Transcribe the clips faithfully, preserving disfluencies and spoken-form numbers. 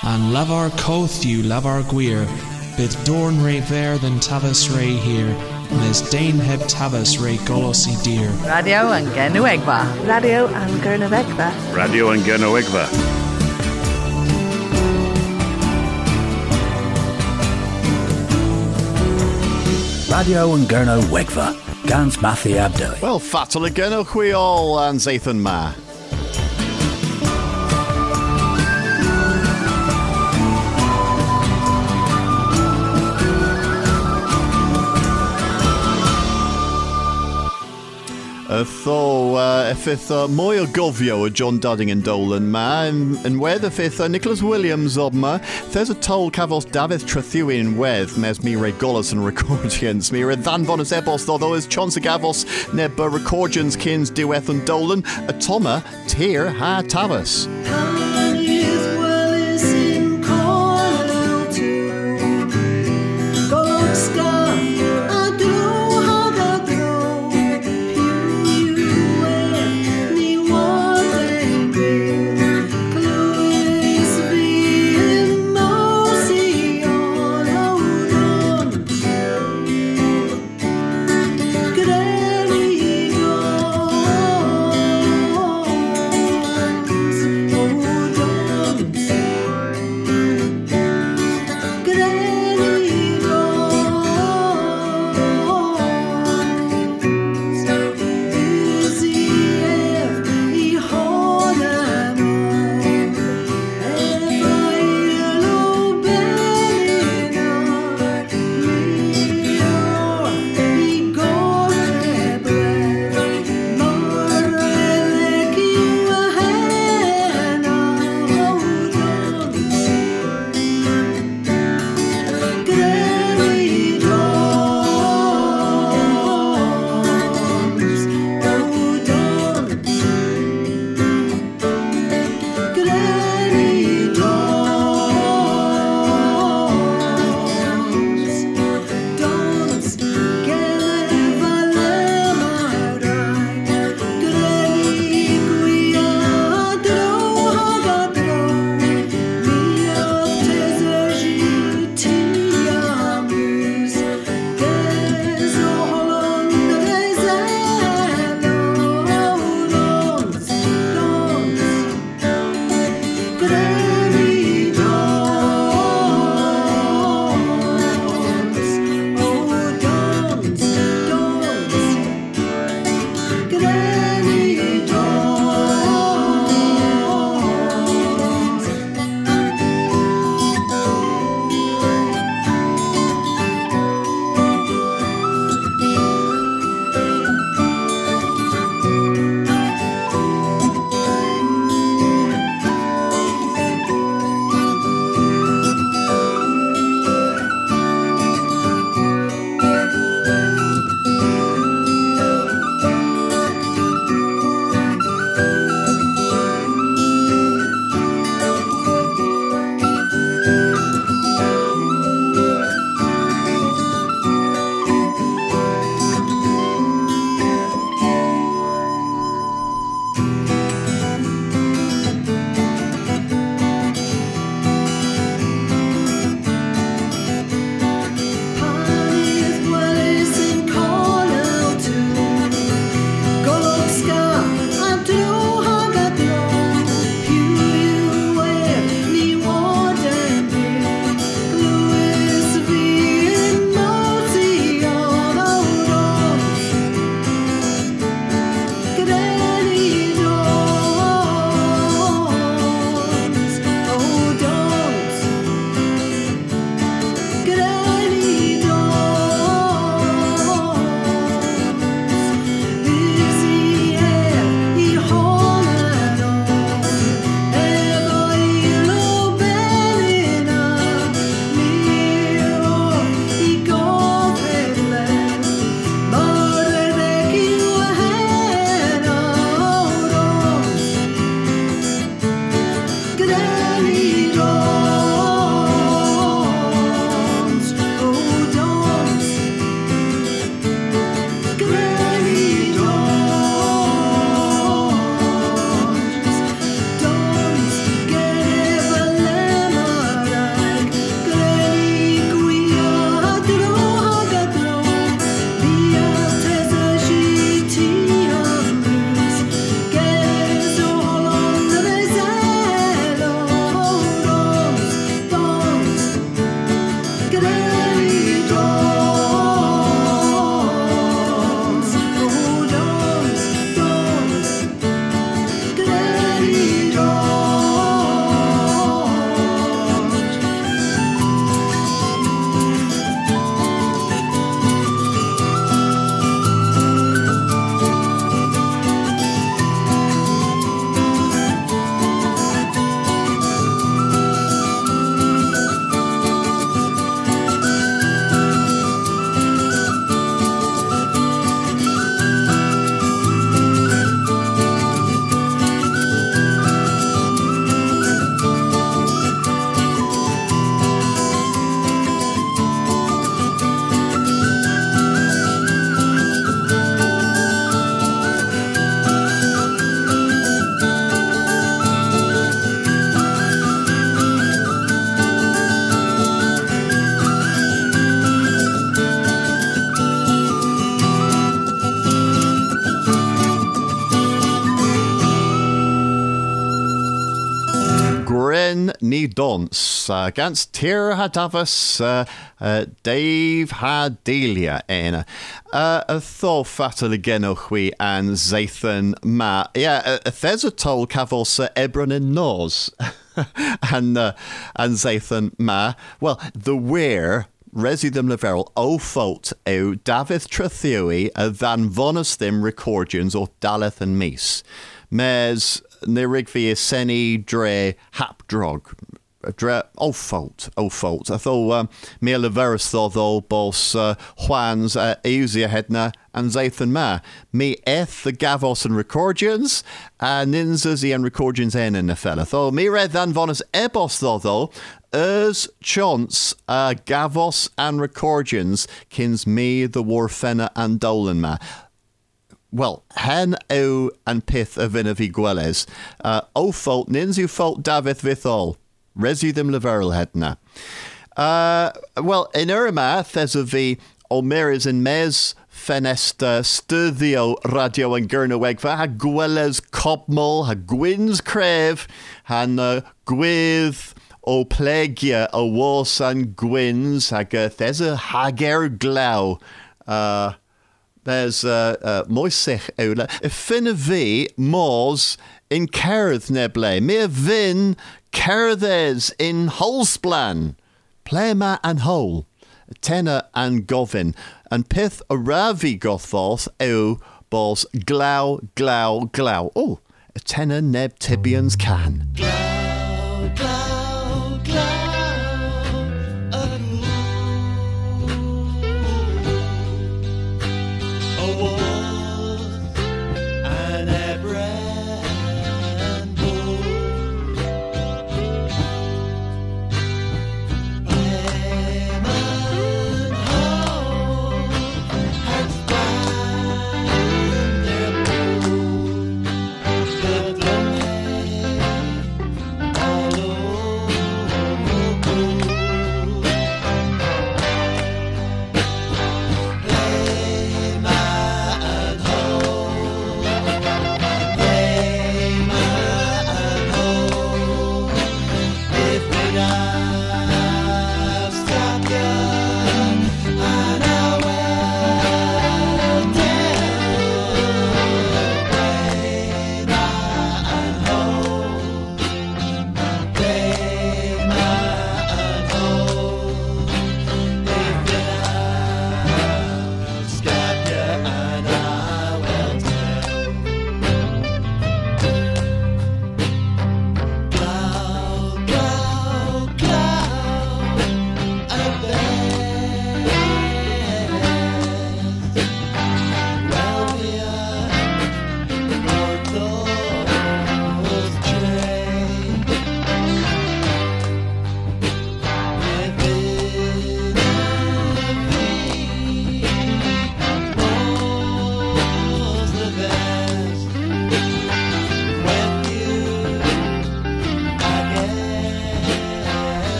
and lavar coth you lavar guir, bid dorn re ver than tavas re here, mes dain heb tavas re golosi dear. Radio and Gernuegva. Radio and Gernuegva. Radio and Gernuegva. Radio and Gernuegva. Gans Matthew Abdoi. Well, fatal again, o chwi all and Zathan Ma. Tho, uh, fifth uh, mwy o gofio o John Dudding and Dolan ma, and where the fifth uh, Nicholas Williams ob ma, there's a toll cafos David Trethuin wedd mes mi re golas and recordians, mi re ddan bonus ebos tho though is chance gavos neb uh, recordians kins diweth and Dolan, a toma tir ha tavas. Oh Gren ni dons. Uh, gans tir ha davas uh, uh, Dave ha delia ena. Uh, a tho fatal genochwi and Zathan ma. Yeah, uh, there's a toll cavos uh, Ebron and Nos. and uh, and Zathan ma. Well, the where resi them leverel o fault o David Trethui a van vonus them recordians or Daleth and Mees. Mes Nirigvi Seni Dre Hap Drog. Dre O fault, O fault. I thought um me leverus though boss uh, Juan's uh, Euzia Hedna and Zathan Ma. Me eth the Gavos and Recordians and Ninzazi and Recordians en in the fella. Though me red than vonus ebos though though Ers chance uh, Gavos and Recordians kins me the Warfena and Dolan Ma. Well, hen o and pith of inavi gwelles. Uh, o fault ninzu fault Davith vithol. Resu them leveril hedna. Uh, well, in Urma, thesavi Omeris and Mes Fenesta Studio Radio and Gurnawegva ha gwelles cobmol ha gwins creve han uh, gwith o plegia o wars and gwins ha thesa hager glau. Uh, There's uh, uh, Moisech Ola. Finna vi mors in Kerth neble. Mir vin Kerthes in Holsplan. Plema and Hole. Tenor and Govin. And pith a ravi gothos o bos glau glau glau. Oh, a tenor neb tibians can. Glau glau glau. Oh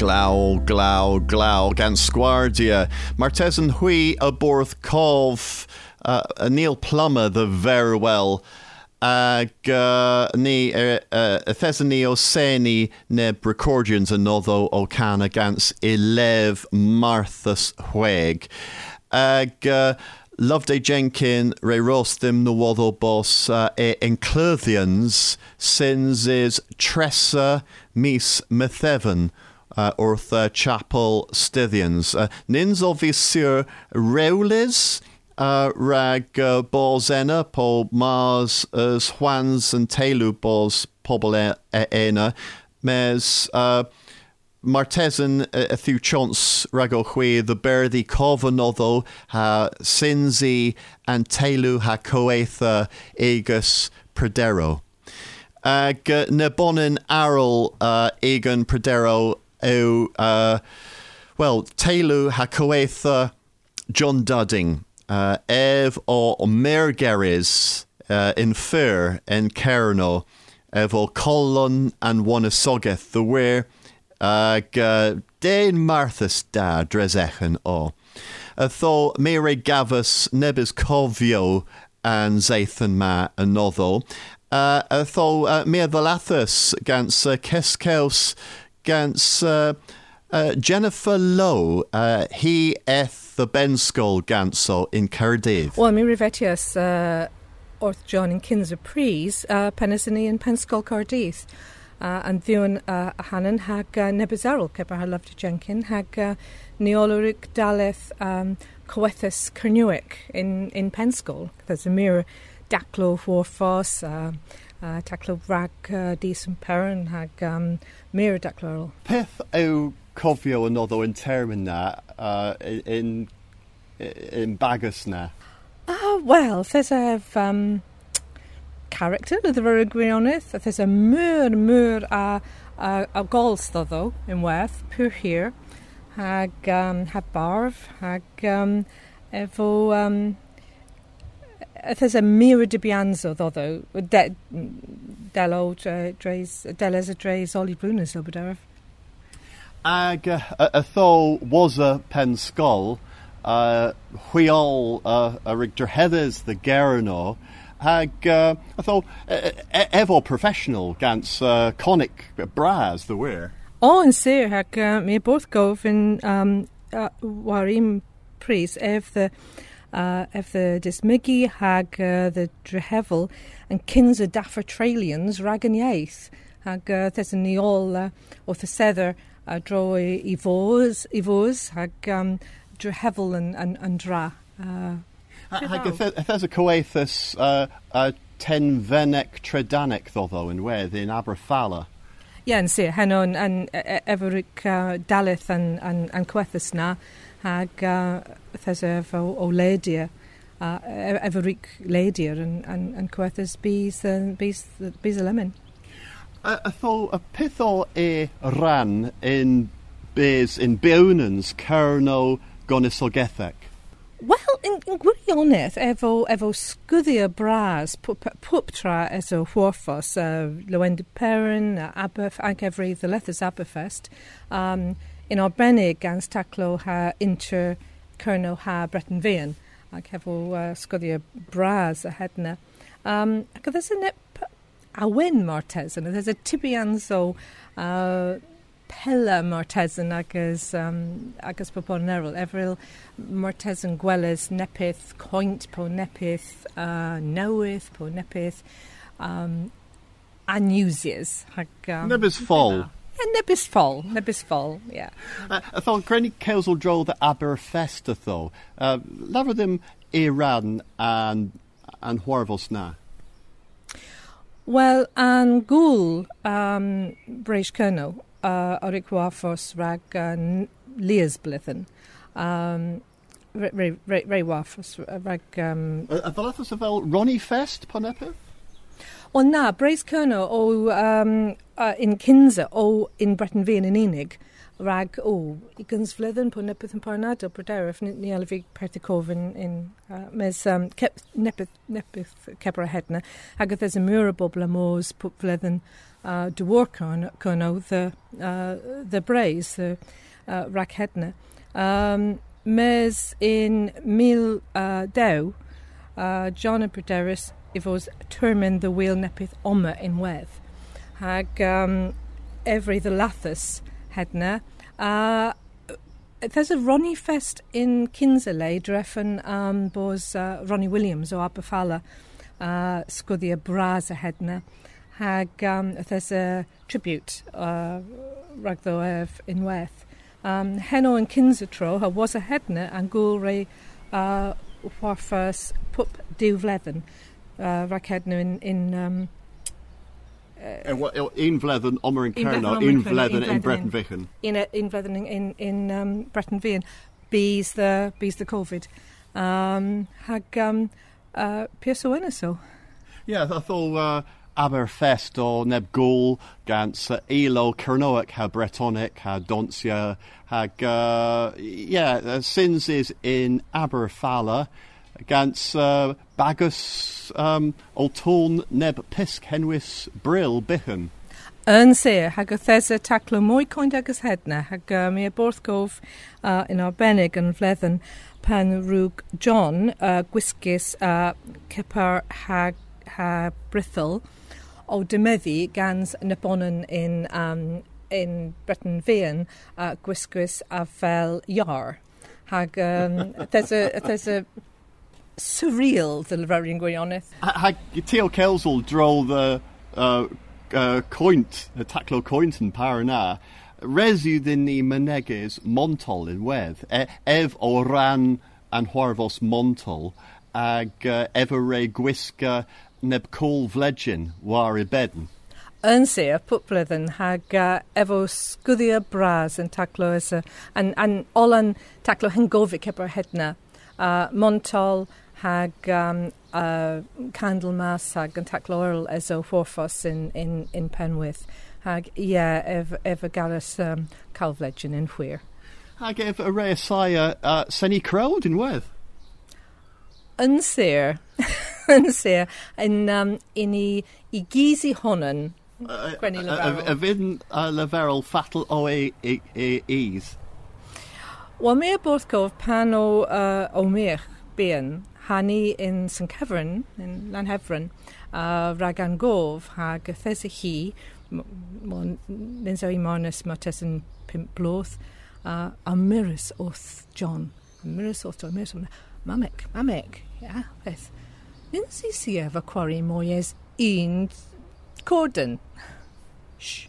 Glau, glau, glau, gan sgwardia. Martesan hui a borth cov, uh, a Neil Plummer the very well. Ag uh, ni uh, uh, Thesani o Seni neb recordians another o cana gans elev Marthas Hueg. Ag uh, Loveday Jenkin re rostim no wado boss uh, e enclothians sins is Tressa mis Methevan uh, orth uh, chapel stithians. Uh, nins obvisur reulis uh, rag uh, bos ena po mars as Juans and Telu bos pobl e- ena mes uh, Martesan a few chance rago hwe the berdi covenotho ha sinzi and telu ha coetha egus perdero. Ag uh, nebonin aral uh, egan perdero o uh, well telu ha coetha John Dudding uh, ev o mergeris uh, in fur en kerno ev o colon and wanasogeth the where Ag uh, Dane Marthas da dresechen o. A tho mere gavus nebis covio and Zathan ma anotho. Uh, a tho uh, mere valathus gans uh, Keskeus gans uh, uh, Jennifer Lowe. Uh, he eth the Benskol ganso in Cardiff. Well, mi rivetius uh, orth John in Kinser Pries, uh, Pennisony and Penskol Cardiff. Uh, and Vion uh, Hannon hag uh, Nebizarl, Kepa her loved Jenkin, hag uh, Neoluric Daleth um, Coethus Kernuic in, in Penskol. There's a mere Daclo Warfos, uh, uh, Daclo Rag uh, Decent Perrin, hag um, mere Daclo. Pith o cofio another in Termina uh, in in Bagus na. Ah, well, there's a um, character with the very agree on it. There's a mur mur a a, a goals though in Worth pure here hag um hag barv hag um evo um there's a mirror de bianzo though de dello dres deles a dres oli brunas over Ag uh, a tho was a pen skull uh we all uh a rigter heathers the gerno hag uh, I thought uh, evo professional gans uh, conic bras the wear. Oh, and sir hag uh, me both go in um uh, warim pries ev the uh ev the dismigi hag uh, the drehevel and kinsa daffer tralians ragan yaith hag uh, there's a neol uh, or the sether uh, draw evos evos hag um drehevel and and, and dra uh Hag if there's a coethus uh, uh, ten venec tredanic though in wedd in Aberfala. Yeah, and see Henon and Everic uh, Dalith and and and coethus na hag uh, there's a o ladia uh, Everic ladia and and and coethus bees and bees bees a lemon. I thought a pitho e ran in bees in Beunans Kerno Gonisogethek. Well, in, in gwirionedd, efo, efo sgwyddio bras, pwptra es o Hwarfos, uh, Lywend Perrin, uh, Aberf, ag efri the Lethers Aberfest, um, in arbennig gans taclo ha inter Kerno ha Breton Vian, ag efo uh, sgwyddio bras a hedna. Um, ag there's a nip a win Martesan, there's a tibianzo uh, Pella Martesan agus um, agus poponerol Everil Martesan Gwelles nepith coint po nepith uh, knoweth po nepith um, anusias hag um, Nebis fall. Yeah, nebis fall, nebis fall. Yeah. Uh, I thought Granny Kelsel drove the Aberfesta though. Uh, Laver them Iran and and Huarvos na. Well, an gul um, British Colonel. Uh, Orig Wafos rag uh, Leas blithen. Um, Ray Ray Wafos rag. Um, a Valathos of El Ronnie Fest Ponepe? Well, na Brace Kerno o um, uh, in Kinsa o in Breton Vian in Enig rag, o, I gyns flydden po nepeth yn parnad o Bryderaf, ni alfig perticof in, in uh, mes um, kep, nepeth, nepeth kepra hedna, hag there's a mura bobla mos po flydden uh, de work on, kono, the, uh, the braze, the uh, rag hedna. Um, mes in mil uh, dew, uh, John and Bryderus, if was termin the wheel nepeth oma in weth. Hag um, every the lathus hedna. Uh, there's a Ronnie Fest in Kinsale, drefen um, bos uh, Ronnie Williams o Aberfala, uh, scudia bras a hedna. Hag um, there's a tribute uh, ragddo ef in weth. Um, Heno in Kinsatro, ha was a hedna and gulre uh, warfers pup diwfledden. Uh, rag hedna in... in um, Uh, well, un vledden, Omer and Kerno, un vledden in Breton Vichen. In in vledden in in um, Breton Vichen, bees the bees the COVID. Um, hag um, uh, Pierce Owenaso. Yeah, I thought uh, Aberfest or Neb Gaul, Gans uh, Elo, Kernoic, ha Bretonic, ha Doncia, hag uh, yeah, uh, Sins is in Aberfala. Gans uh, Bagus um, Oltorn Neb Pisk Henwis Brill Bichen. Yn se, hag o thesa taclo mwy coind agus hedna, hag uh, mi a borthgof uh, in arbennig yn fledden pan rwg John uh, gwisgis uh, cypar hag ha brithel o dymeddi gans Naponan in, um, in Breton Vian uh, gwisgis a fel iar. Hag um, there's a... There's a surreal the Laverian gwioneth. Hag Teo Kelsel draw the uh, uh, coint, the taclo coint in Parana, resu din ni maneges montol in wedd, e, ev o ran an huarvos montol, ag uh, ever re gwisga neb col vledgin war I bedden. Yn se, a pwplydden, hag uh, efo sgwddia bras yn taclo esa, an, an olan taclo hengovic eber hedna, uh, montol, hag um, uh, Candlemas hag yn taclo oral as o Forfos in, in, in Penwith. Hag, yeah, ev, ev a garas um, calvledgen in Hwyr. Hag ev a rea saia uh, seni crowd in wedd? Yn sir, yn sir, in, um, in I, I gysi honan, uh, Gwenny uh, Leverel. A fydden uh, Leverel fatal o e, e, e, ease? Wel, mi a borthgof pan o, uh, o mich bean, Hani in Saint Kevin, in Lanhefren, uh, Ragan Gov, hag a thesa hi, nins o'i marnus mates yn pimp bloth, uh, a mirus oth John. A mirus oth John, mirus oth, mamek, mamek, yeah, beth. Nins I si efo quarry moyes un cordon. Shh.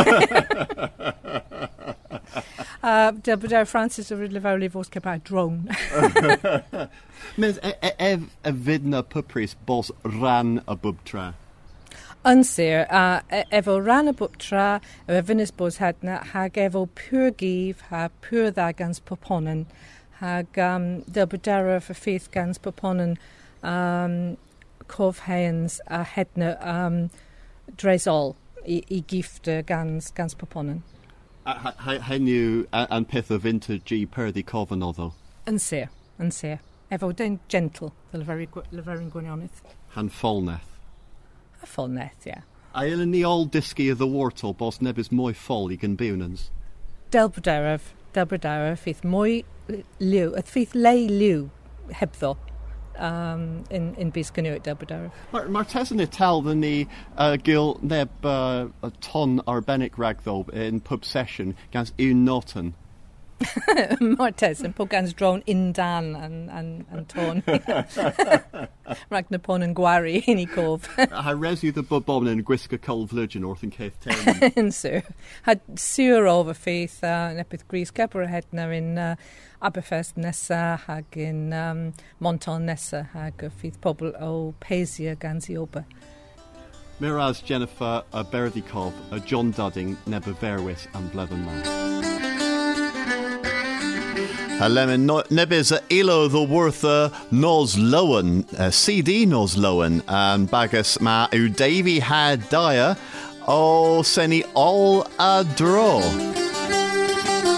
uh, Del Francis o Rydlefauli fos cepa drone. Mes ev a vidna pupris bos ran a bubtra. Yn sir, uh, efo ran a bubtra, efo finis bos hedna, hag efo pur gif, ha pur dda gans poponen, hag um, del bydera for faith gans poponen, um, cof heins a hedna um, dresol. I, I gifte gans, gans poponen. Hen yw an peth o vintage perdi cofan oddo? Yn sir, yn sir. Efo den gentle, the Leferin gwynioneth. Han folneth? A folneth, yeah. A yl ni ol disgi of the wartol bos nebys mwy fol I gan biwnans? Del Bryderaf, Del Bryderaf, fydd mwy liw, y fydd lei liw hebddo. Um, in in Biscanu at Del Bryderaf. Mar Martesan ital than ni uh, gil neb uh, a ton arbenic ragdol in pub session gans un noten. Martesan po gans drone in dan and and and ton. Ragnapon and Gwari in I cove. I resu the bubon and gwisca col virgin orth in Caith Town. In sir. Had sur over faith uh, nepith Greece Kepper hedna in uh, Aberfest nessa hag in um, Monton nessa hag a fydd pobl o Pesia gans I oba. Miraz Jennifer a Berdikov a John Dudding neb a Verwis and Blevin man. Lemon no, nebis a ilo the worth uh, nos lowen uh, C D nos lowen and bagus ma u Davy had dyer o seni all a draw.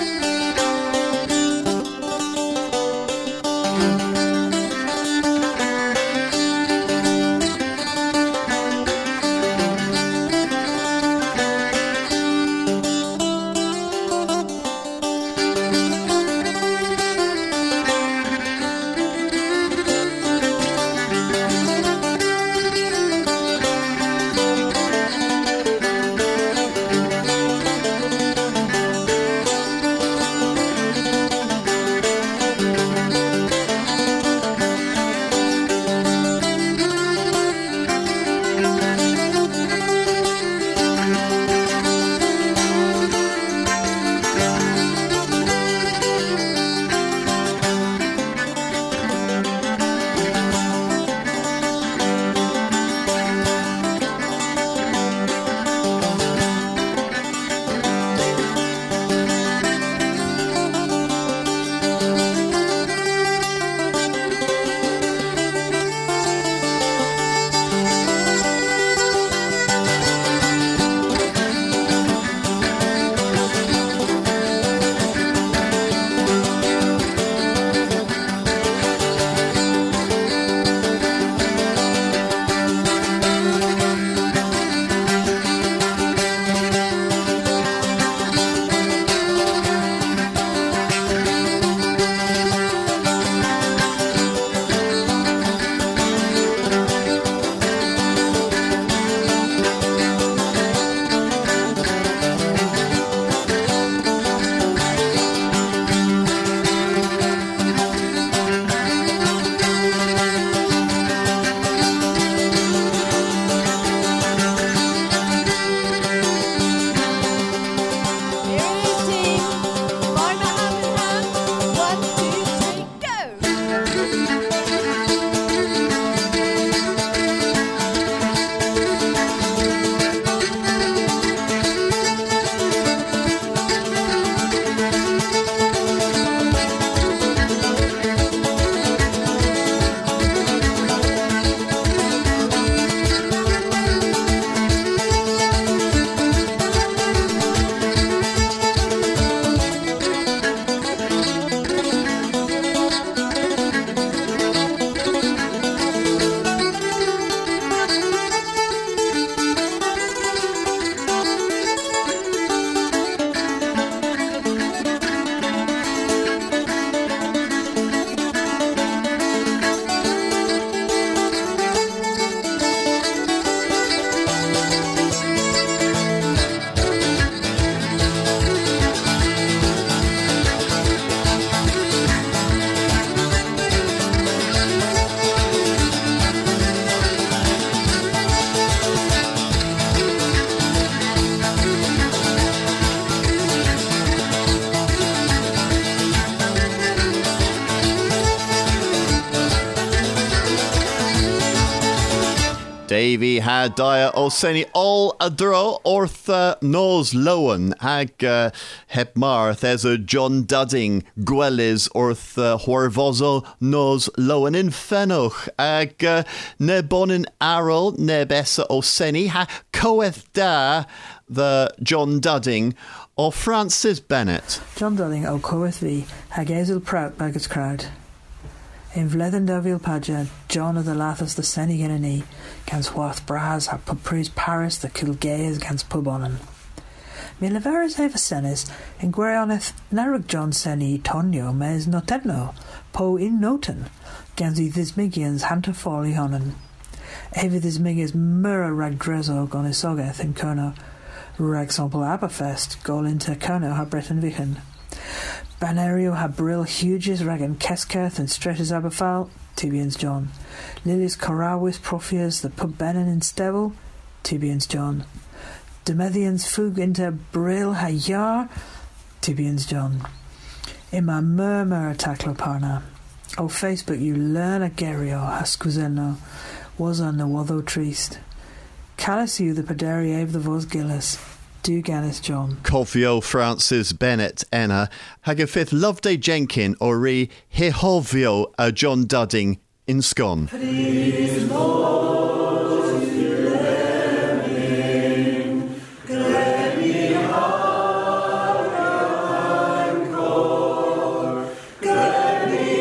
Davy had dia o seni all a dro orth uh, nos lowen hag uh, heb mar there's a John Dudding gwellis orth uh, horvozo nos lowen in fenoch ag uh, ne bonin arol ne bessa o seni ha coeth da the John Dudding o Francis Bennett. John Dudding o coeth vi hag ezel prout bagus crowd. In vlethen Davil Padja, John of the Lathas the Senny Ginani, gans Hwath Bras ha Pupris Paris the Kilgays gans Pubonan. Mi leveris eva senis, in Guerioneth Naruk John Senny Tonio mes notenno, po in noten, gans i Thismigians hanta folly honan. Eva Thismigians mura rag drezo gonisogeth in Kerno, rag sample Aberfest, gol into Kerno ha Breton Vichen. Banario ha brill huges ragan Kesketh and stretches Aberfal, Tibians John. Lilies Corawis Profias the pub benin in Stevel, Tibians John. Demethians fug into brill ha yar, Tibians John. Ima murmur tacloparna. O Facebook you learn a gerio ha scuzelno, was on the watho trist. Callis you the pederi ave the vos gillis. Do Gannis John. Cofio Francis Bennett Enna hag a fifth Loveday Jenkin or re Hehovio a John Dudding in Scone. Please, Lord, you let me, let me higher and core, let me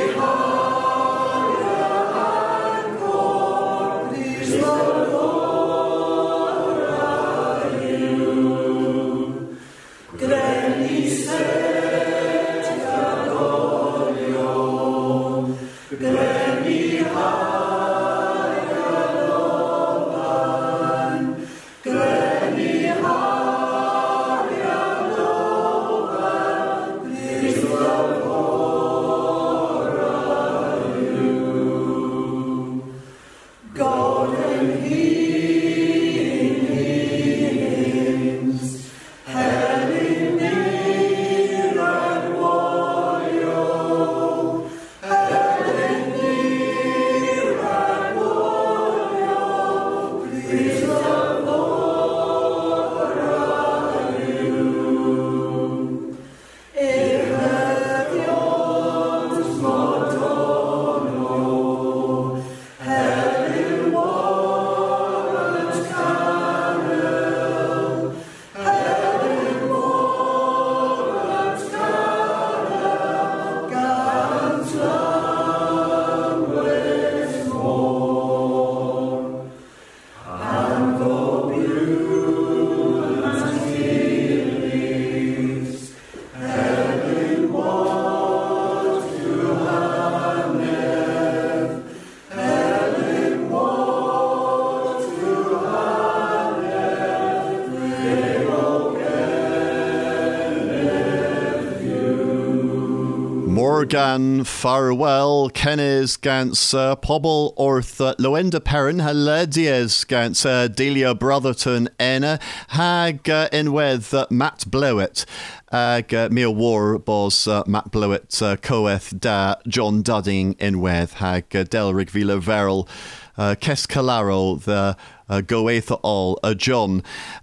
higher and core, please, Lord, are you, let me set your glory, let me Morgan farewell Kennes gans uh, Pobble Orth uh, Loenda Perrin Haledies gans uh, Delia Brotherton Enna hag uh, Inweth uh, Matt Blewett ag uh, Mia War bos uh, Matt Blewett uh, Coeth da John Dudding Inweth hag uh, Delrig Vila Verrill uh, Kes Calaro the uh, Goetha all uh, John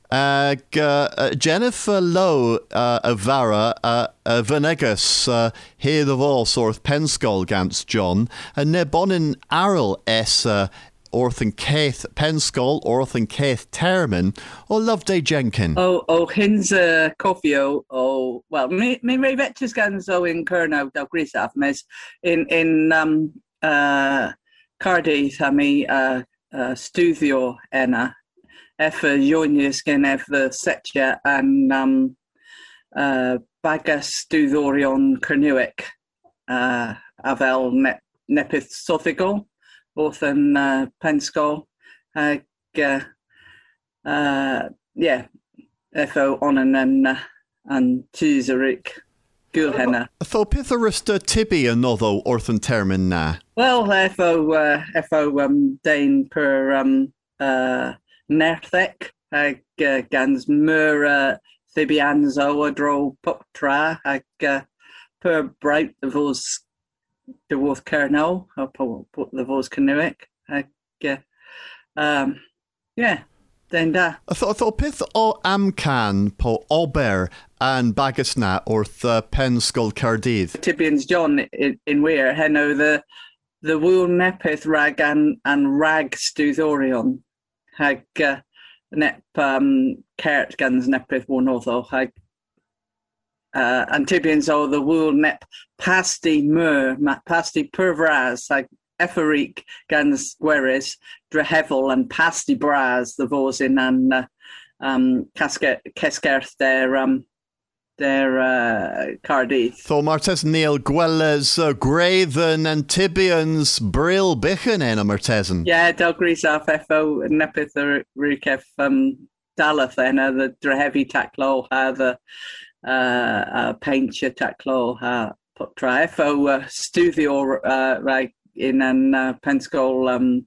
ag uh, uh, Jennifer Lowe uh, Avara uh, uh, Venegas uh, here the Vos Orth Penskull gans John and Nebonin Arrel S uh, Orthan Keith Penskull Orthan Keith Terman or Loveday Jenkin. Oh, oh, hins uh, cofio. Oh, well, me me me vetches gans o in Kernow del Grisaf mes in in um uh Cardiff ha mi uh uh studio enna effe jonius gen effe setja and um uh bagas studiorion Kernuic uh avel ne nepith sophical Orthan uh, Penskull ag uh, uh, yeah efo onan and uh, and Tuzeric Gulhenna. Tho pitharista tibi anotho Orthan Termin na. Well efo uh, efo um Dane per um uh Nerthek ag uh, gans mura Thibianzo adro puptra ag uh, per bright the vos the Worth Kernow, or put the Vos Canoic. Uh, um, Yeah, then da. I thought, I thought pith o amcan po ober and bagasna orth uh, Penskull Cardydd. Tibians John in, in Weir, heno the the wool nepith rag and, and rag stúthorion hag uh, nep um, kert gans nepith one otho hag uh, Antibians o the wool nep pasti mur pasti pervras hag efferik gans gweris drehevel and pasti bras the vosin and uh, um keskerth their um their uh, Cardydd. So Martes Neil Gwelles uh, Graven Antibians Brill Bichen en Martesen. Yeah, Dalgris af effo nepith the rukef um Dalath en the drehevi taclo ha the uh uh paintia taclo ha potra effo uh, studio uh right in an uh, Penskull um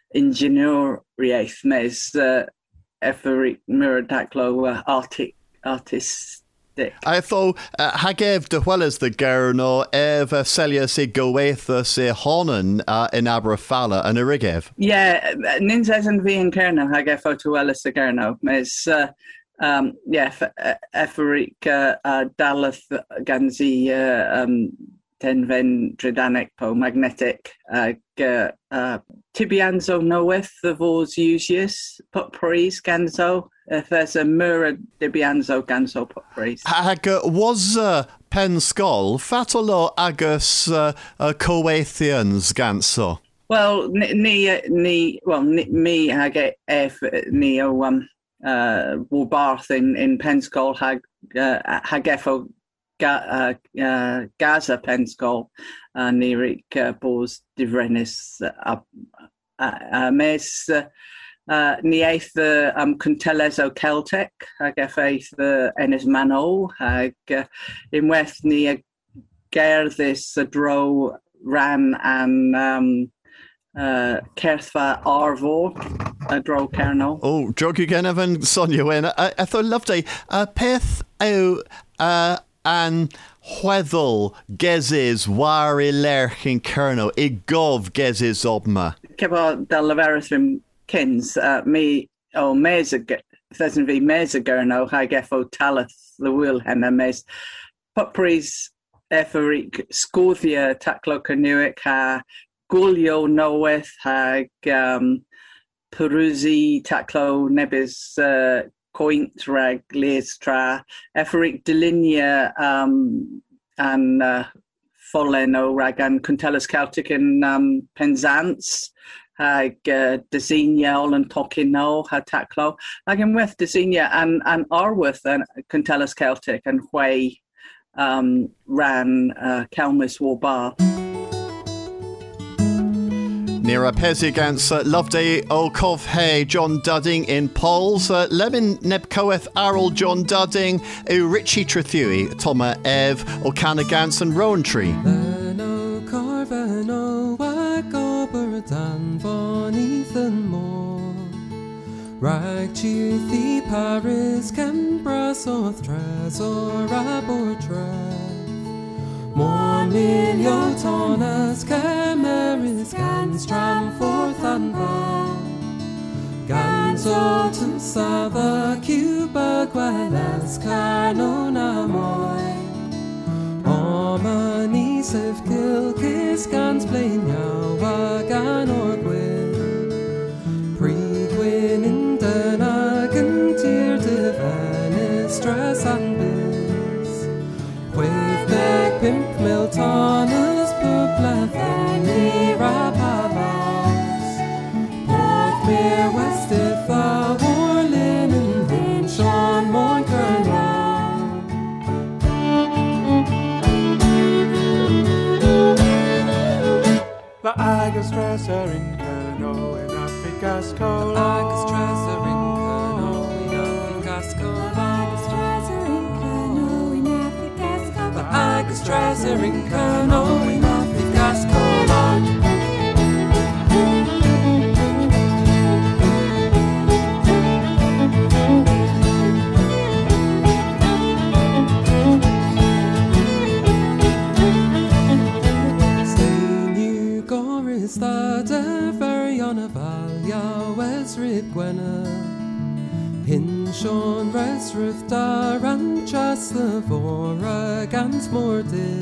engineeriaeth mes uh efferik mirror taclo uh, artic artist. I thought uh, hagev de Welles the Gerno ev Celia se goetha se honen uh, in Aberfala and Irigev. Yeah, ninzes and vi in Kerno hagev o to Welles the Gerno mes uh, um yeah efferik uh, uh, Dalath ganzi uh, um ten ven tridanic po magnetic uh, uh, uh, tibianzo knoweth the vos usius put praise ganzo if there's a mirror tibianzo ganzo put praise. Hag uh, was uh, Penskull fatolo agus uh, uh, Coethians ganso. Well, ni ni well ni, me hag ef ni o um uh Warbarth in in Penskull hag uh, hagefo Ga, uh, uh, Gaza Penskull uh, Nirik uh, Bos Divrenis uh, uh, uh, Mes uh, uh, Ni eith the um, Contelezo Celtic hag eff eith the Ennis Mano hag uh, in weth ni a gerthis a dro ran and um, uh, Kerthfa Arvo a dro Kerno. Oh, joke again, Evan Sonia when I, I thought loved a uh, peth o uh and Hweddle gezes war I lerch in Kerno I gov gezes obma. Keba da leverithim kins uh, me o mes a thesn vi mes a Gerno hag effo talath the will henna mes pupris efferik scothia taclo canuic ha gulio knoweth hag um perusi taclo nebis uh, Coint rag leistra efferik delinia um and uh, Folleno rag and Contellus Celtic in um Penzance hag uh, Desinia all and Tokino ha taclo hag in with Desinia and and Arworth and Contellus Celtic and Way um ran uh Kelmis Warbar. Nira Pezigans, uh, Loveday O'Cov Hay, John Dudding in Pauls, uh, Lemon Nebcoeth Arrol, John Dudding, U Richie Trethui, Toma Ev, O'Canagans and Rowntree. Leno Carveno, Wagober Dan Von Ethan Moore, Rag Chithi Paris, Canberra, South Tresor, Abortra. More miliotonas Cameris Gans Tram forth and back Gans Autumn Sava Cuba Guelas Carnona Moy Omanis of Kilkis Gans Plain Yawa Gan or Gwyn Pre-Gwyn in Dunagan Tier Divan Stress and Biz Wave Neck Pimp Miltonus Pupleth and Rapavas Porthmere Westitha Warlin and Hinshawn Montgernal The Agus Dresser in Kerno in Africa's Cola. The Agus Dresser in Kerno in Africa's Cola. The Agus Dresser in Kerno in Africa's Cola. Stay new Goris de Veriona Valia Wes Rid Gwena Hin Sean Res Ruth Daran Chas the Vora Gans Mordid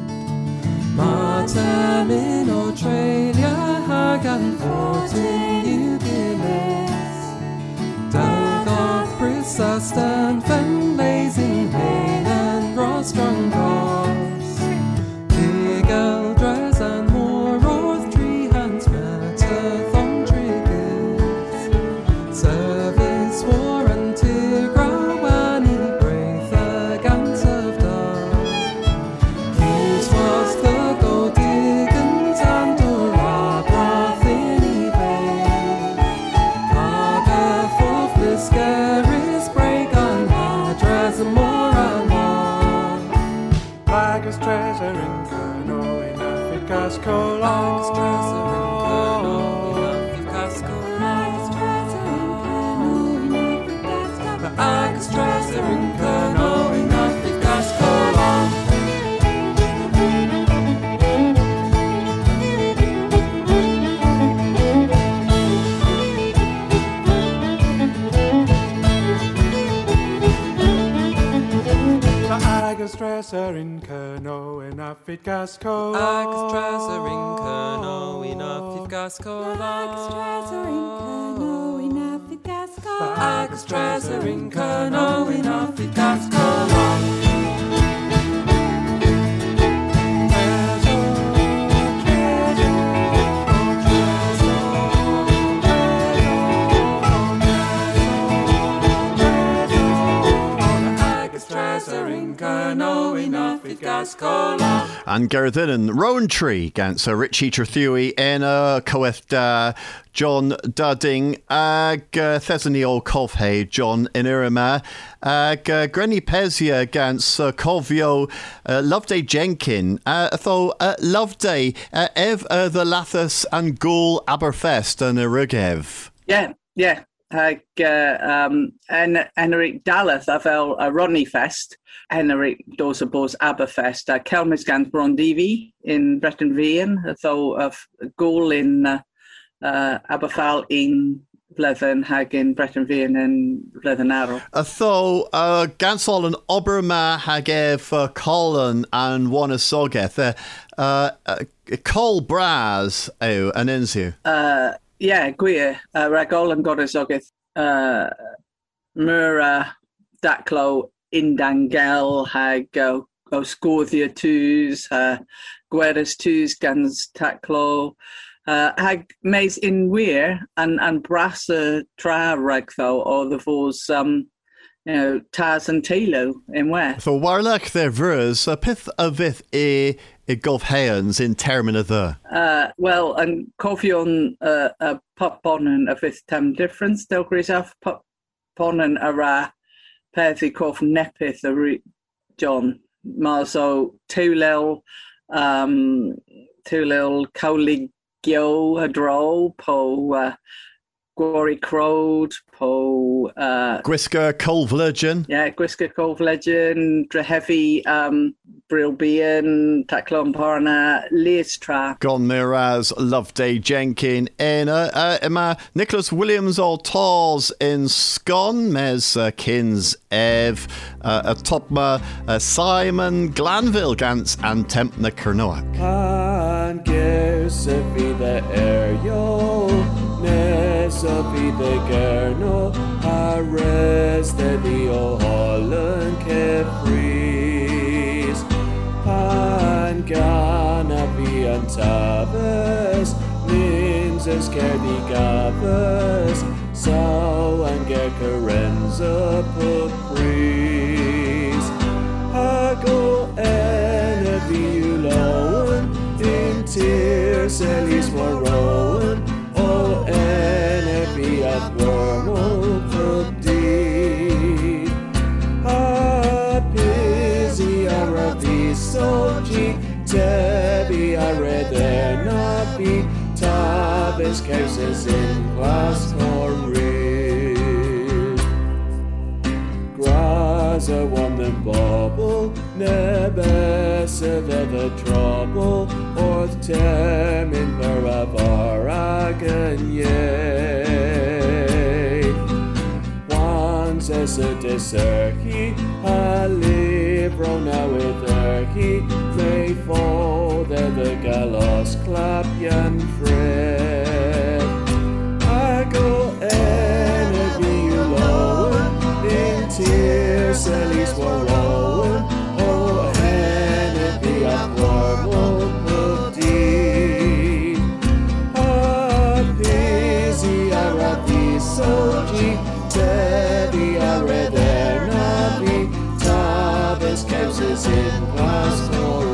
Matem in Australia Hagan Fortin Ugilis Dalgoth Brissa Stan Fen Lazing Hain and Rostrong Goss Big Eldres and more Roth Tree Hands Metathon Triggers Service War and Tigra Wani Braith Agans of Dar Hughes was the Godigans and Dora Broth in eBay Kaga Fof Liscaris Break on Hadras and more and more Agus treasure in Kerno in Africa's colon. Agus treasure in Kerno in Africa's colon. Agus treasure in Kerno in Africa's colon. Agus treasure in Kerno in Africa's colon. Agus treasure in Kerno in Africa's colon. Agus treasure in Kerno in Africa's colon. Agus treasure in Kerno in Africa's colon. And Gerthin Rowan Tree gans a Richie Trethui Ena Coethda John Dudding ag Thesany Ol Covhay John Inirima ag Granny Pezia gans Covio Loveday Jenkin tho Loveday Ev the Lathas and Ghoul Aberfest and Irugev. Yeah, yeah. Ag uh, um, en Enric Dallas a fel a Rodney Fest, Enric dos a bos Aberfest, a Kelmis gans Brondivi in Breton Vian, tho of Ghoul in uh, uh, Aberfal in Vleven hag in Breton Vian and Vleven Arrow. Tho uh, gansol an Oberma hag ev uh, Colin and Wanasogeth, uh, uh, uh, Col Braz ew an Inzu. Uh, Yeah, gwir, uh, ragol yn gorys ogeth uh, Mura Daclo Indangel hag o, o sgwrddio tŵs, uh, gweres tŵs gans Taclo, uh, hag meis in wir an, an bras y tra ragtho o the fos um, you know, Taz and Talo in where. So warlach their verse, a pith of it e I golf hayans in termin of the. Uh, well, and coffee on uh, a pop bonnen a fifth time difference. Del Grisaf pop bonnen a ra pethi coff nepith a re John Marzo Tulel um Tulel Cowligio a draw po uh, Gory Crowd po uh Gwisker Colvlegin. Yeah, Gwisker Colvlegin, Drehevi um Brilbian, Taclon Parna, Leistra. Gon Miraz, Loveday Jenkin, Ena, uh, Emma, Nicholas Williams, all Tars in Scon, Mes uh, Kins Ev, uh, Atopma, uh, Simon, Glanville, Gans, and Tempna Kernoak. And guess if he the air yo, Nes of he the Gerno, Arrest the O Holland Kefri. Pan gana vi an taves, Ninzes kerdi gaves, Sau an ger Carenza put pris. Hago ene viuloen, in tears elis warroen, O ene vi at wormo put di. Apisi aravisoji, tebi aredernavi, Taves cases in class horrid. Graza won them bubble, nebes the trouble or termin veravaragan ye. Once as a deserki, a libro now with erki, may fall there the galos clap yan fred. I go enemy you lower, in tears at least were rolling. Oh, enemy up warble of deed. Ah, busy arabi soji, tebi areder nabi, tabes causes in class for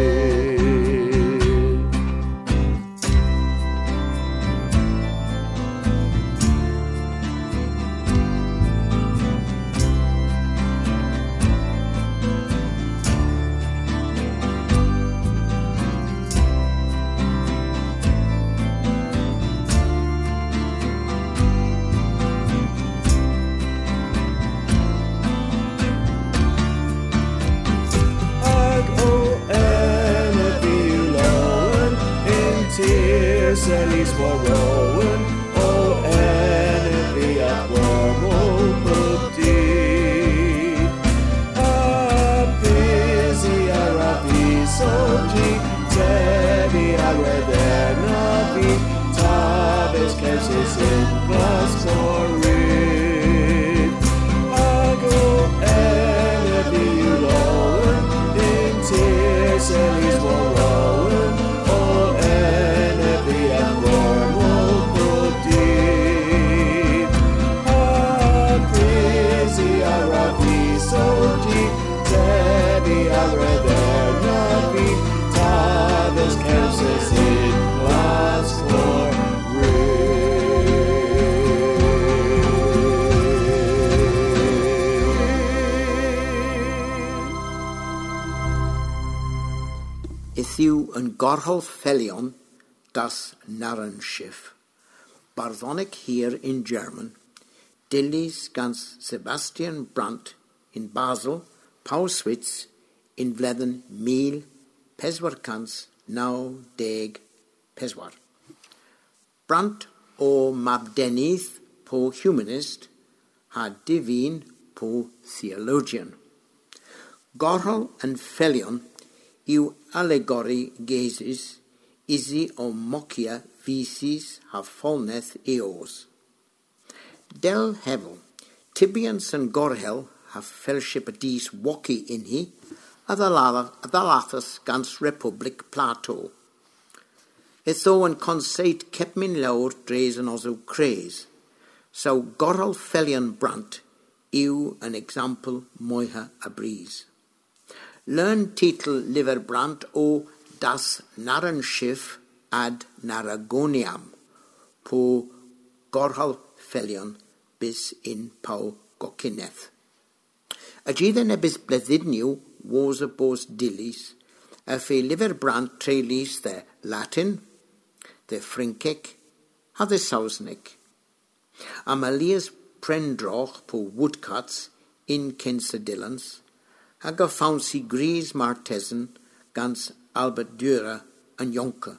Sally's were rolling, oh, enemy at wormhole could deed. Ah, busy Arabi soji, Teddy Areder Nabi, Tabes cases in glass or reed. Ah, go enemy you rolling, in tears, Sally's were rolling, oh, enemy at wormhole could deed. Ah, crazy Arabi soji, Teddy Areder Nabi, Tabes cases in glass for Ithiw yn gorhol Felion das Narrenschiff. Barddonic here in German. Dillis gans Sebastian Brandt in Basel, Pauswitz in Vledden Mil, Peswarkans, now Deg Peswar. Brandt o Mabdenith po humanist, had divine po theologian. Gorhol and Felion yw allegory gazes isi o mocia visis ha folneth eos. Del hevel, Tibians and Gorhel have fellowship a dis woci in he, a thalathus gans Republic Plato. Etho and conceit kept min laur dres and oso craze. So Gorhel Felion Brandt yw an example moiha a breeze. Learn titel liver Brandt o Das Narrenschiff ad Narragoniam po Gorhal Felion bis in pau Gokineth. A gydden ebys bleddidniw was a bos dillis, a fe liver Brandt trelis the Latin, the Frinkek, a the Sausnik. Amalias prendroch po woodcuts in Kensadillans, hag a founcy gries martesen gans Albert Dürer and Jonker.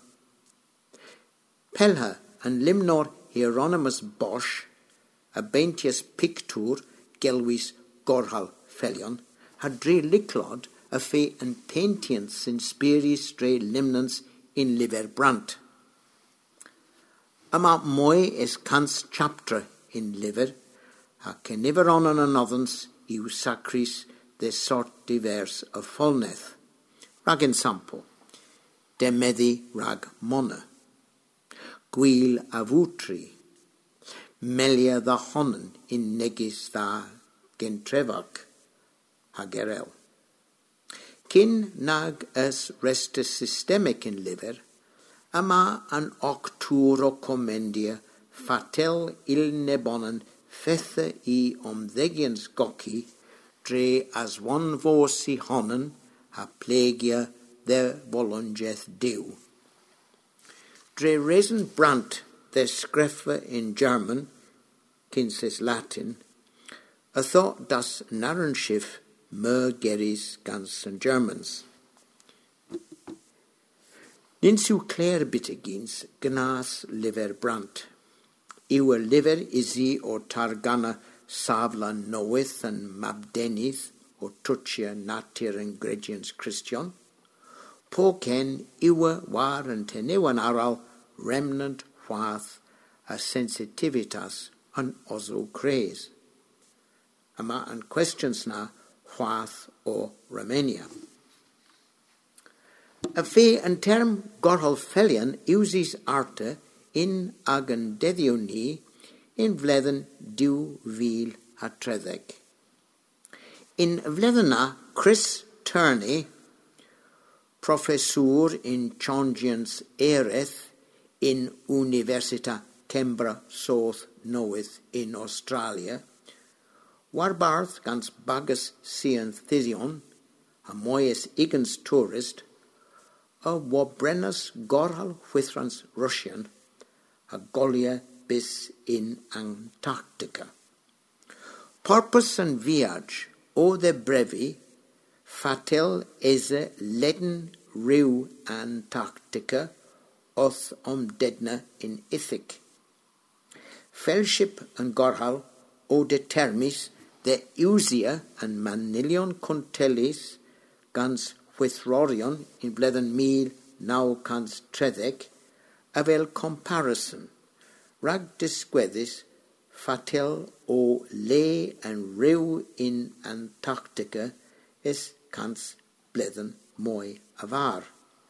Pelha and Limnor Hieronymus Bosch, a Bentius Pictur, Gelwis Gorhal Felion, had dre liclod a fe and paintians in spiris dre limnans in liver Brandt. Ama moi is cans chapter in liver, ha ceniver on an anothans iu sacris de sort divers of folneth. Rag ensample, de meddi rag mona, gwil avutri, melia the honnen in negis tha gentrevak hagerel. Kin nag as restus systemic in liver, ama an octuro commendia fatel il nebonen fethe I omdegians goki, dre as one vosi honnen ha plegia the volungeth dew. Dre resen Brandt the screffe in German, kinses Latin, a thought das Narrenschiff mer geris gans and Germans. Ninsu clare bitigins gnas liver brant. Iwer liver is he o targana savla knoweth and mabdenith o tuchia natir ingredients Christian. Po ken iwer war and tenewan aral remnant whath a sensitivitas an ozo craze. Ama an questions na whath o Romania. A fe an term gorhal felian uses arte in agan dedioni in vlethen du vil a tretheg. In vlethena Chris Turney, professor in Chongians Ereth in Universita Canberra South Knoweth in Australia, warbarth gans bagus sian thysion, a moyes igans tourist, a wobrenus gorhal withrans Russian, a golia bis in Antarctica. Purpose and viage o the brevi fatel eze leden riu Antarctica oth om dedna in Ithic. Fellowship and gorhal o determis the usia and manilion contellis gans withrorion in blethen mil now cans trethec avel comparison rag disquedis fatel o le and riu in Antarctica is cans blethen moi avar.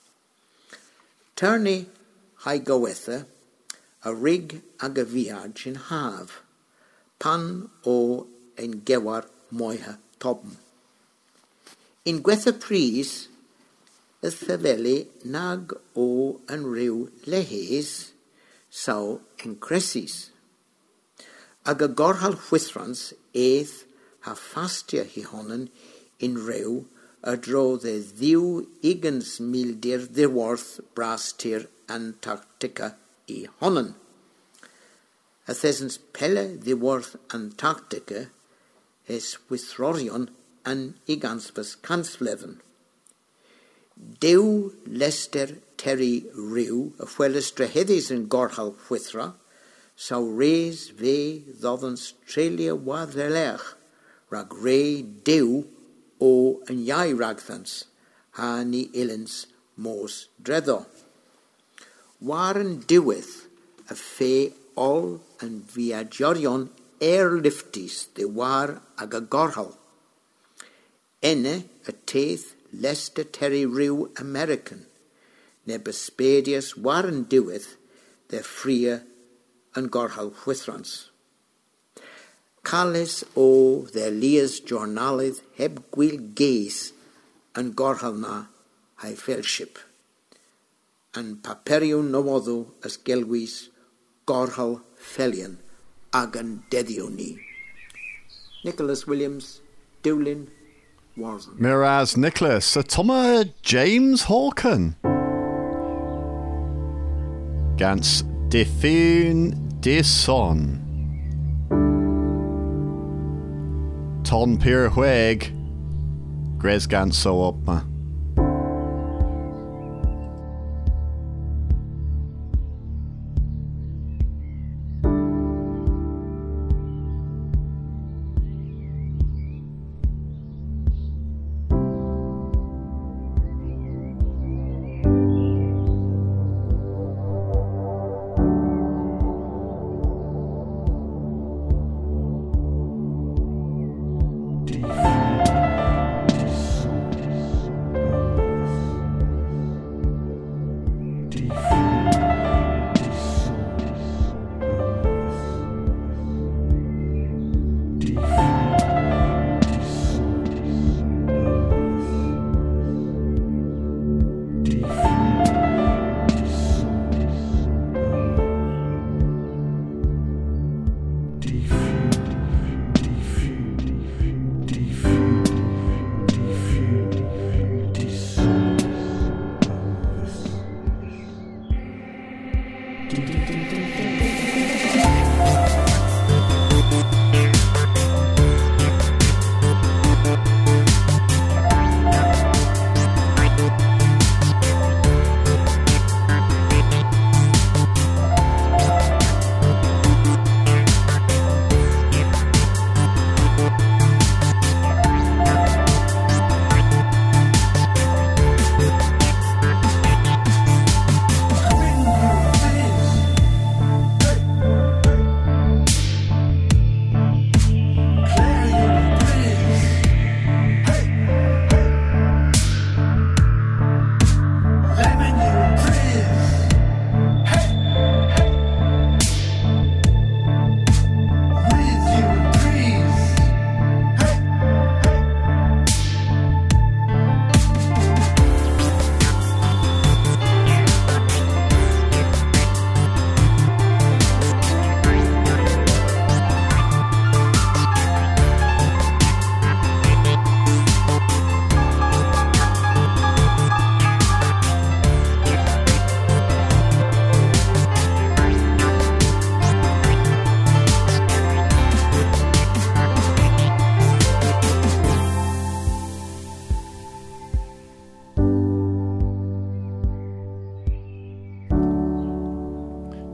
Turney hai goethe a rig ag a viage in hav, pan o en gewar moiha tobm. In gwethe pris, y thefeli nag o yn rhyw lehes, saw en cresis. Ag a gorhal withrans eith ha fastia hi honen in rhyw a dro the ddiw igans mildir ddiworth brastir Antarctica i honen. A thesens pelle ddiworth Antarctica es withrorion an iganspas kansfleven. Dew lester terry riw a fwelestre hedis in gorhal withra, sau reis ve ddodans trelia wadrelech, rag re dew o an iai ragthans, ha ni illens mos dreddo. Waren diweth a fe all and viagorion airliftis de war ag a gorhal. Enne a teith Leicester Terry Rue American, ne bespedius waren diweth de fria and gorhal withrans. Callis o the lias journalith heb gwil geis and gorhal na hai fellowship, and paperion nomodo as gelwis gorhal felian agan dedioni. Nicholas Williams, Dewlin, Warzen. Miraz Nicholas, Sir Thomas James Hawken. Gans Defun Dison. Ton Pier Hueg. Gres Gans so opma.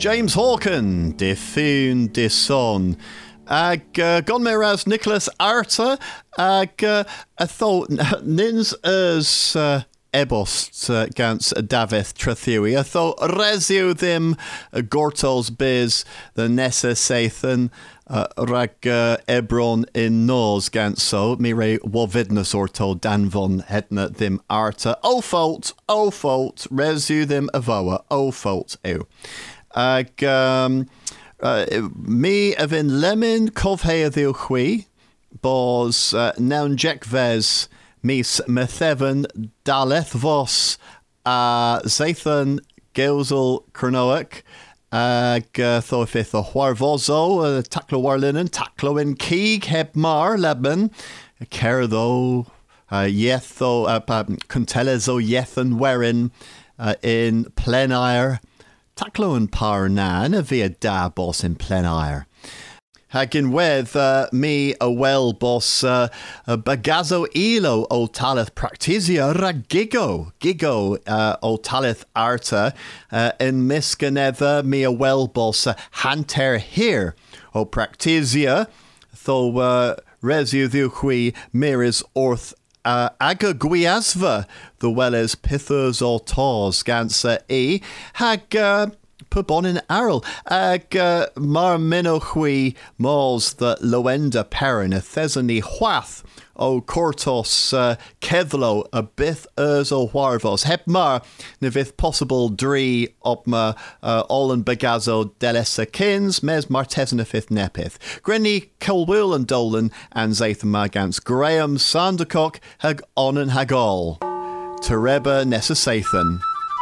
James Hawken, de fún de son. Ag uh, gon mé ras Nicholas Arta, ag uh, a thó nins as uh, ebost uh, gans Davith Trathiwi. A thó resiw ddim uh, gortos biz the Nessa Sathan uh, rag uh, Ebron in nos gans so mi re wovidnus orto danvon hetna ddim Arta. O fault, o fault, resiw ddim avoa, o fault ew. Ag um, uh, mi a vin lemon cofhea ddiw chwi, bos uh, nawn jecves mis methevan daleth vos a uh, Zathan Gilzel Cronoic ag uh, tho fifth o Huarvozo, uh, taclo warlinen, taclo in Keeg heb mar Lebanon, Kerdo, uh, Yetho, uh, Contelezo Yethan Werin uh, in Plenair. Taclo yn par nan a fi a da bos in plenair. Hagin wedd uh, mi a wel bos uh, a bagazo ilo o talith practisia rag gigo. Gigo uh, o talith arta uh, in misganedda mi a wel bos uh, hanter here o practisia. Tho uh, resiw ddiwchwi miris orth Uh, aga gwiasva, the well as pithers or tors, gansa e, hag uh, pubon in arl, ag uh, mar minochui mals the loenda perin, a thesani huath, o cortos uh, kevlo, a bith ers o warvos, heb mar, nevith possible dri opma uh, olan bagazo delesa kins, mes martesan a fifth nepith. Grenny Colwill and Dolan and Zathan Margants, Graham Sandercock, hag onan hagol. Tereba Nessa Sathan.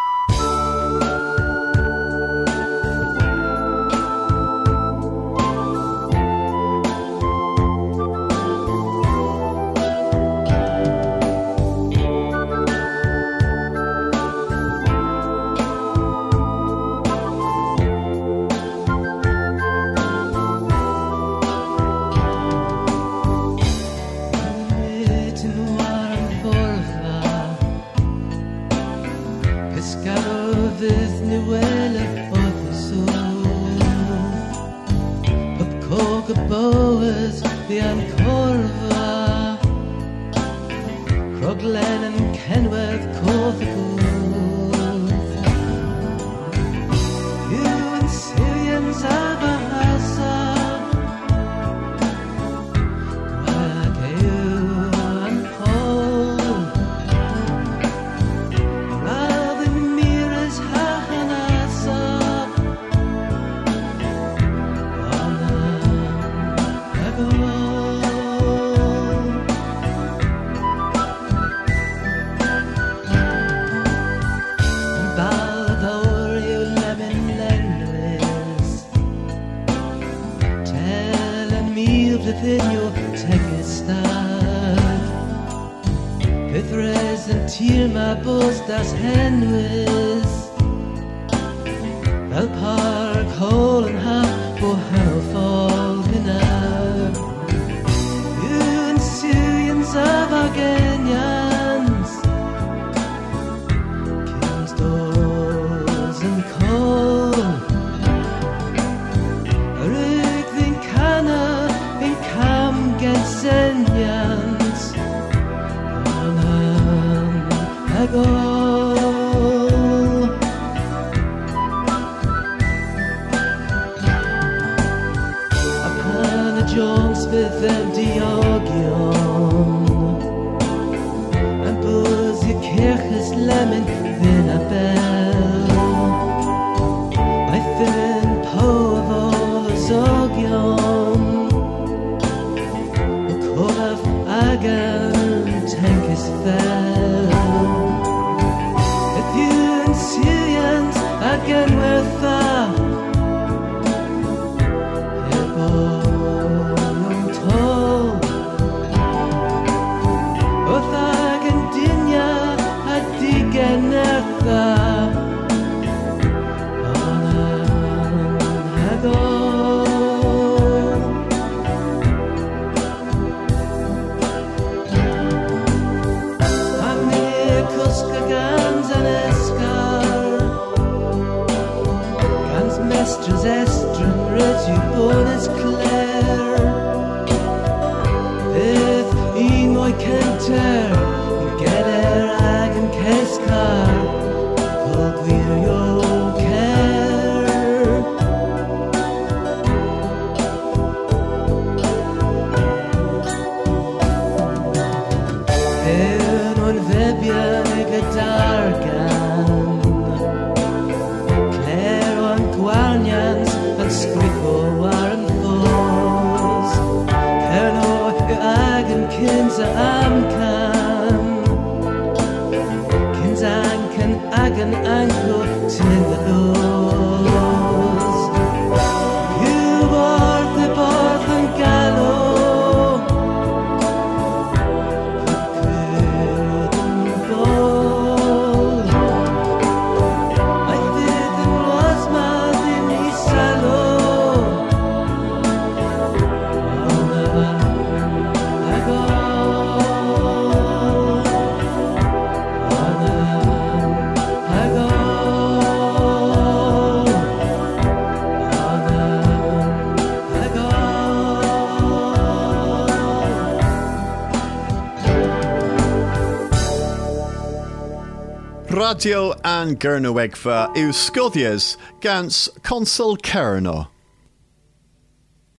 Das Henwys Fel park hole and half for Hannafall dinner Yun Syrians of Argenians Kings doors and coal Rick the Cana in Cam Gensenians I go with them Diogion and buzz your kirches lemon then a bell I thin po of all the zogion the kolaf agan tankis fell if you and Syrians again with the Mest you born as Claire. If in my canter, you get her ag and kescar, called we're your care. En on vebian e gadargan, Claire on gwarnians and scripo war and foes. Kerno e ag and kins a amcan, kins ancan ag an anko tin the nose. You are the barth and gallo, Radio an Gernowegfa yw Scotias gans Consul Cerno.